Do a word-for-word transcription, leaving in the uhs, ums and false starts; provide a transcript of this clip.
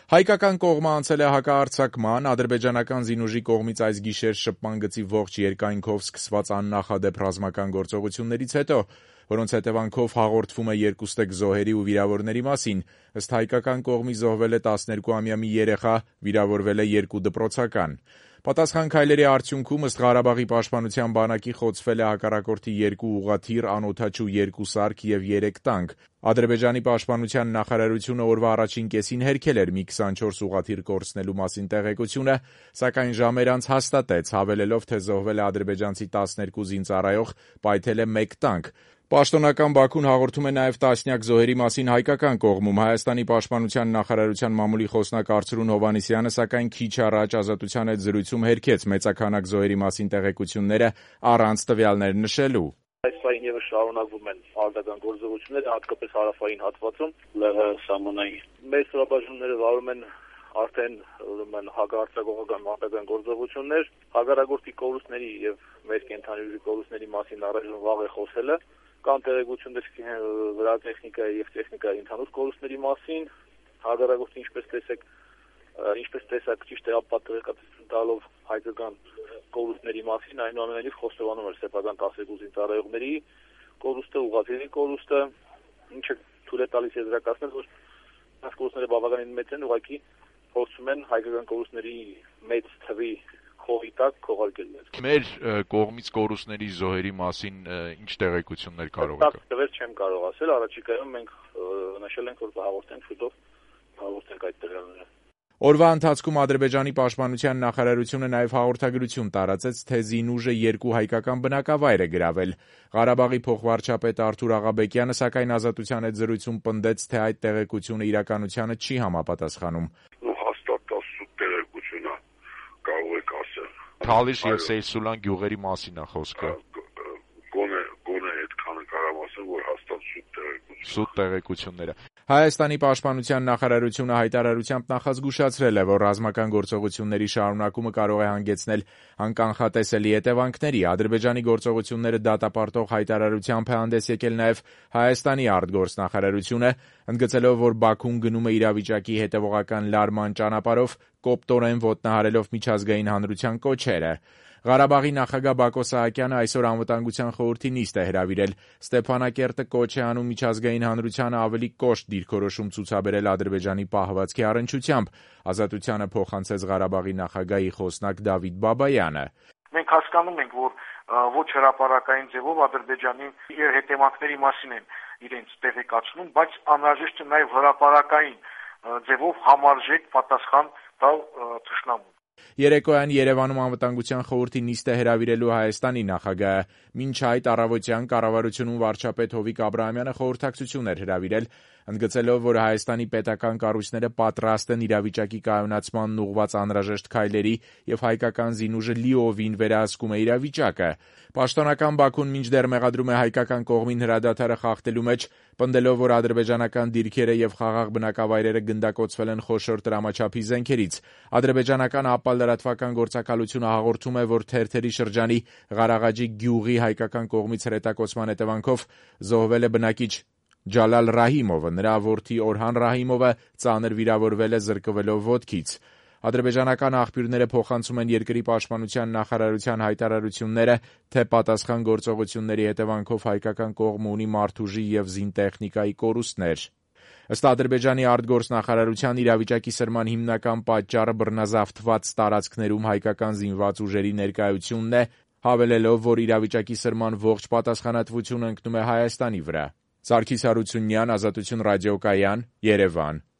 Հայկական կողմը անցել է հակահարձակման, ադրբեջանական զինուժի կողմից այս գիշեր շփման գծի ողջ երկայնքով սկսված աննախադեպ ռազմական գործողություններից հետո, որոնց հետևանքով հաղորդվում է երկուստեք զոհերի ու վիրավորների մասին, ըստ հայկական կողմի զոհվել է տասներկուամյա մի երեխա, վիրավորվել է երկու դպրոցական։ Պատասխան քայլերի արդյունքում ըստ Ղարաբաղի պաշտպանության բանակի խոցվել է հակառակորդի երկու ուղղաթիռ, անօդաչու երկու սարք և երեք տանկ։ Ադրբեջանի պաշտպանության նախարարությունը օրվա առաջին կեսին հերքել էր մի քսանչորս ուղղաթիռ կորցնելու մասին տեղեկությունը, սակայն ժամեր անց հաստատեց, հավելելով, թե զոհվել է ադրբեջանցի տասներկու զինծառայող, պայթել է մեկ տանկ։ Պաշտոնական Բաքուն հաղորդում է նաև տասնյակ զոհերի մասին հայկական կողմում։ Հայաստանի պաշտպանության նախարարության մամուլի խոսնակ Արծրուն Հովհաննիսյանը, սակայն քիչ առաջ Ազատության հետ զրույցում հերքեց մեծաքանակ զոհերի մասին տեղեկությունները առանց տվյալներ նշելու։ Այս պահին ևս շարունակվում են արտական գործողությունները, հատկապես հարավային հատվածում ԼՂՀ սահմանային։ Մեր ստորաբաժանումները վարում են արդեն ուրեմն հակահարձակողական արտական գործողություններ, հակառակորդի կորուստների եւ մեր կենթանի ուժի կորուստների մասին առայժմ վաղ է խոսելը, կան տեղեկություններ վրատեխնիկայի եւ տեխնիկայի ընդհանուր կորուստների մասին, հակառակորդի ինչպես տեսեք, ինչպես տեսակ ճիշտ տեղեկատվություն տալով հայկական կորուստների մասին, այնուամենայնիվ խոստովանում էր սեփական տասներկու զինծառայողների կորուստը, ուղղաթիռի կորուստը, ինչը թույլ է տալիս եզրակացնել, որ այս կորուստները բավականին մեծ են, ուղղակի փորձում են հայկական կորուստների մեծ թվի խողի տակ քողարկել։ Մեր կողմից կորուստների զոհերի մասին ինչ տեղեկություններ կարող եք։ Տվյալ չեմ կարող ասել, առաջիկայում մենք նշել ենք, որ հաղորդենք շուտով հաղորդենք այդ տվյալները։ Օրվա ընթացքում Ադրբեջանի պաշտպանության նախարարությունը նաև հաղորդագրություն տարածեց, թե զինուժը երկու հայկական բնակավայր է գրավել։ Ղարաբաղի փոխվարչապետ Արթուր Աղաբեկյանը, սակայն Ազատության հետ զրույցում պնդեց, թե այդ տեղեկությունը իրականությանը չի համապատասխանում։ Հաստատ ասում տեղեկությունը կարող եք ասել։ Թալիշ եւ Սեյսուլան գյուղերի մասին է խոսքը։ Գոնե գոնե այդքանը կարող ասեմ, որ հաստատ սուտ տեղեկություն։ Սուտ տեղեկությունները։ Հայաստանի պաշտպանության նախարարությունը հայտարարությամբ նախազգուշացրել է, որ ռազմական գործողությունների շարունակումը կարող է հանգեցնել անկանխատեսելի հետևանքների։ Ադրբեջանի գործողությունները դատապարտող հայտարարությամբ է հանդես եկել նաև Հայաստանի արտգործնախարարությունը, ընդգծելով, որ Բաքուն գնում է իրավիճակի հետևողական լարման ճանապարհով, կոպտորեն ոտնահարելով միջազգային հանրության կոչերը։ Ղարաբաղի նախագահ Բակո Սահակյանը այսօր Անվտանգության խորհրդի նիստ է հրավիրել։ Ստեփանակերտը կոչ է անում միջազգային հանրությանը ավելի կոշտ դիրքորոշում ցուցաբերել Ադրբեջանի պահվածքի առնչությամբ։ Ազատությանը փոխանցեց Ղարաբաղի նախագահի խոսնակ Դավիթ Բաբայանը։ Մենք հասկանում ենք, որ ոչ հրապարակային ձևով Ադրբեջանի հետևանքների մասին են իրենց տեղեկացնում, բայց անհրաժեշտ է նաև հրապարակային ձևով համարժեք պատասխան տալ թշնամուն։ Երեկոյան Երևանում Անվտանգության խորհրդի նիստ է հրավիրելու Հայաստանի նախագահը։ Մինչ այդ առավոտյան կառավարությունում վարչապետ Հովիկ Աբրահամյանը խորհրդակցություն էր հրավիրել, ընդգծելով, որ Հայաստանի պետական կառույցները պատրաստ են իրավիճակի կայունացմանն ուղղված անհրաժեշտ քայլերի եւ հայկական զինուժը լիովին վերահսկում է իրավիճակը։ Պաշտոնական Բաքուն մինչդեռ մեղադրում է հայկական կողմին հրադադարը խախտելու մեջ, պնդելով, որ ադրբեջանական դիրքերը եւ խաղաղ բնակավայրերը գնդակոծվել են խոշոր տրամաչափի զենքերից։ Ադրբեջանական ապալրատվական գործակալությունը հաղորդում է, որ Թերթերի շրջանի Ղարաղաջի գյուղի հայկական կողմից հրետակոծման հետևանքով զոհվել է բնակիչ Ջալալ Ռահիմովը, նրա որդի Օրհան Ռահիմովը ծանր վիրավորվել է զրկվելով ոտքից։ Ադրբեջանական աղբյուրները փոխանցում են երկրի պաշտպանության նախարարության հայտարարությունները, թե պատասխան գործողությունների հետևանքով հայկական կողմը ունի մարդուժի եւ զինտեխնիկայի կորուստներ։ Ըստ Ադրբեջանի արտգործնախարարության իրավիճակի սրման հիմնական պատճառը բռնազավթված տարածքներում հայկական զինված ուժերի ներկայությունն է, հավելելով, որ իրավիճակի սրման ողջ պատասխանատվությունը ընկնում է Հայաստանի վրա։ Սարգիս Հարությունյան, Ազատություն ռադիոկայան, Երևան։